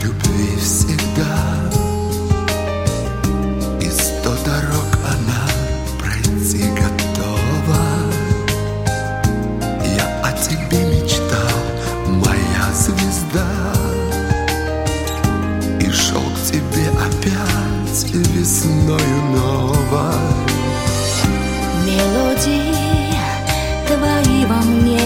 любви всегда, и 100 дорог она пройти готова. Я о тебе мечтал, моя звезда, и шел к тебе опять весною новой. Мелодии твои во мне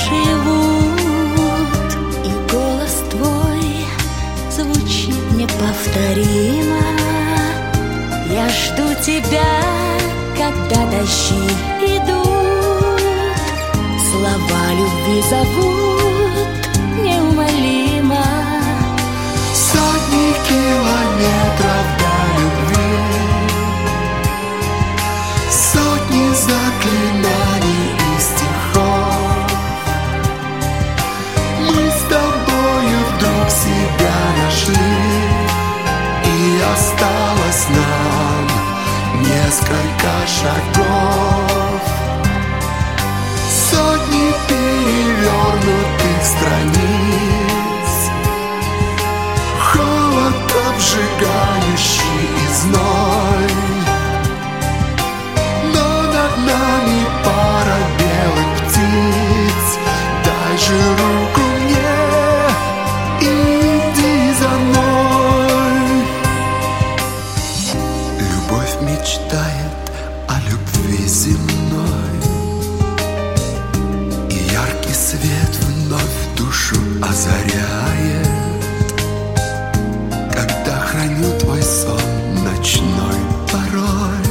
живут, и голос твой звучит неповторимо. Я жду тебя, когда дожди идут, слова любви зовут неумолимо. Сотни километров до любви, сотни заклинаний и стихов. Мы с тобою вдруг себя нашли, и осталось нам несколько шагов. Сотни перевернутых страниц, холод обжигающий и зной. Но над нами пара белых птиц. Дай же руку мне и иди за мной. Любовь мечтает о любви земной, и яркий свет вновь душу озаряет, когда храню твой сон ночной порой.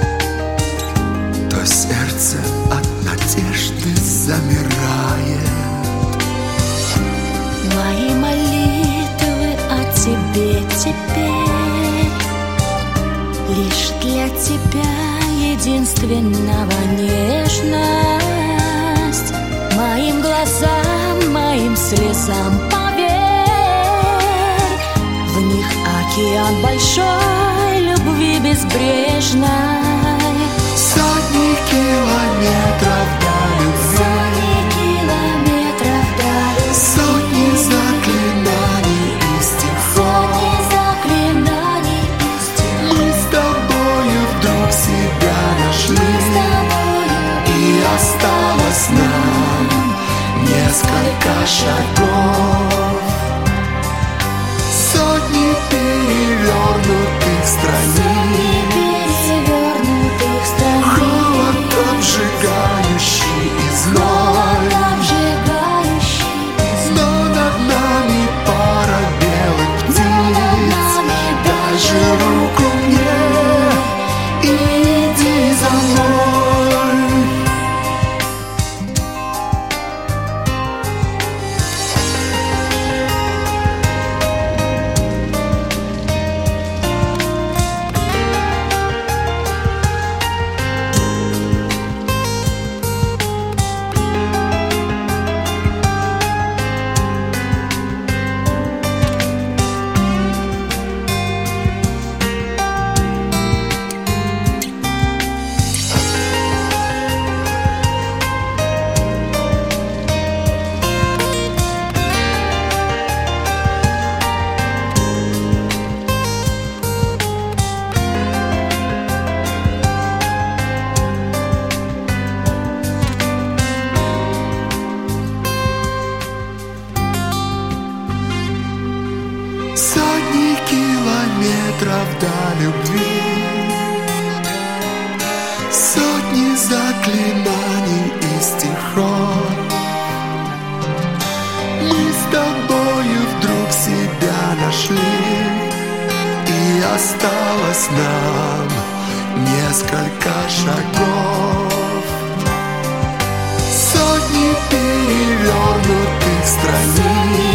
То сердце от надежды замирает. Мои молитвы о тебе теперь лишь для тебя единственного нежность. Моим глазам, моим слезам поверь, в них океан большой любви безбрежной. Сотни километров до любви, сотни заклинаний и стихов. Мы с тобою вдруг себя нашли, и осталось нам несколько шагов. Сотни перевернутых страниц, холод обжигающий и зной. Но над нами пара белых птиц. Дай же руку мне и иди за мной. Сотни километров до любви, сотни заклинаний и стихов. Мы с тобою вдруг себя нашли, и осталось нам несколько шагов. Сотни перевернутых страниц,